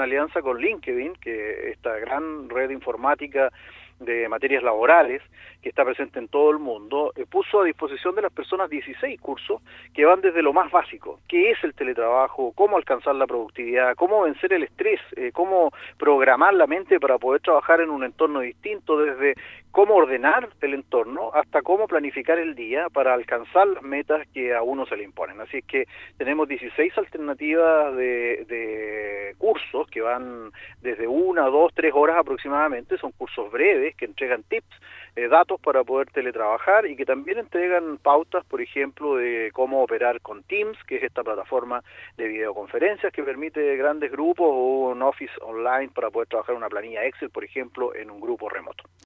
en alianza con LinkedIn, que esta gran red informática de materias laborales que está presente en todo el mundo, puso a disposición de las personas 16 cursos que van desde lo más básico, qué es el teletrabajo, cómo alcanzar la productividad, cómo vencer el estrés, cómo programar la mente para poder trabajar en un entorno distinto, desde cómo ordenar el entorno hasta cómo planificar el día para alcanzar las metas que a uno se le imponen. Así es que tenemos 16 alternativas de cursos que van desde 1, 2, 3 horas aproximadamente, son cursos breves que entregan tips, datos para poder teletrabajar y que también entregan pautas, por ejemplo, de cómo operar con Teams, que es esta plataforma de videoconferencias que permite grandes grupos, o un Office online para poder trabajar una planilla Excel, por ejemplo, en un grupo remoto.